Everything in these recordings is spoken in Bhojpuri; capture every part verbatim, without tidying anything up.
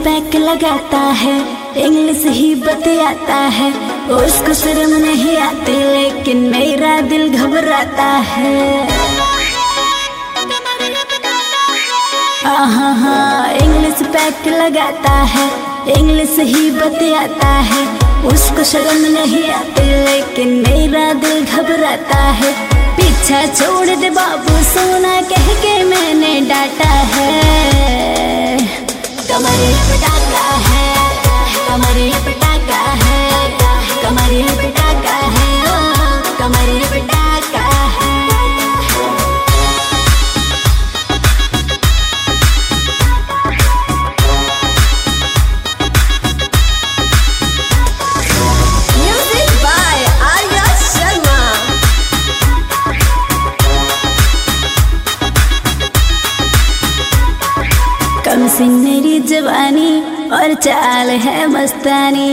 पैक लगाता है, इंग्लिश ही बतियाता है। उसको शर्म नहीं आती लेकिन मेरा दिल घबराता है। हाँ हाँ इंग्लिश पैक लगाता है, इंग्लिश ही बतियाता है। उसको शर्म नहीं आती लेकिन मेरा दिल घबराता है। पीछा छोड़ दे बाबू सोना कह के मैंने डांटा है। कमरे पटाखा है, कमरे पटाखा है, कमरे पटाखा है, कमरे पटाखा है। Music by Arya Sharma. कम सी मेरी जवानी और चाल है मस्तानी।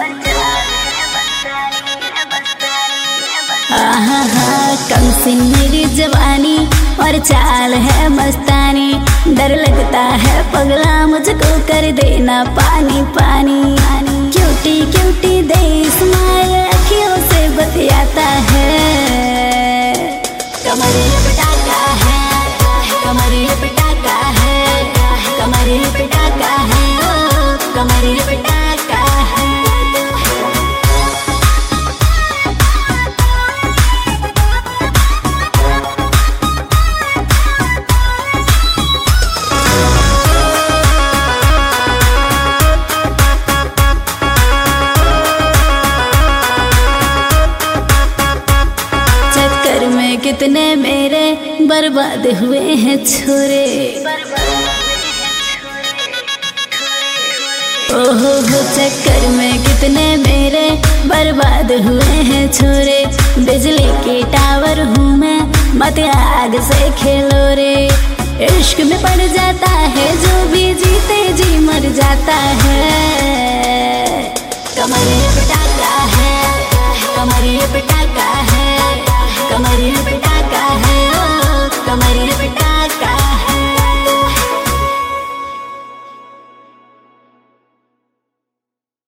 हाँ हाँ कम सी मेरी जवानी और चाल है मस्तानी। डर लगता है पगला मुझको कर देना पानी पानी। क्यूटी क्यूटी दे स्माइल अखियों से बतियाता है। कमरे पटाखा है, कमरे पटाखा है, कमरे पटाखा है, कमरे पटाखा है। चक्कर में कितने मेरे बर्बाद हुए हैं छोरे। ओहो हो चक्कर में कितने मेरे बर्बाद हुए हैं छोरे। बिजली की टावर हूँ मैं, मत आग से खेलो रे। इश्क में पड़ जाता है जो भी जीते जी मर जाता है। कमरे पटाखा है, कमरे पटाखा है।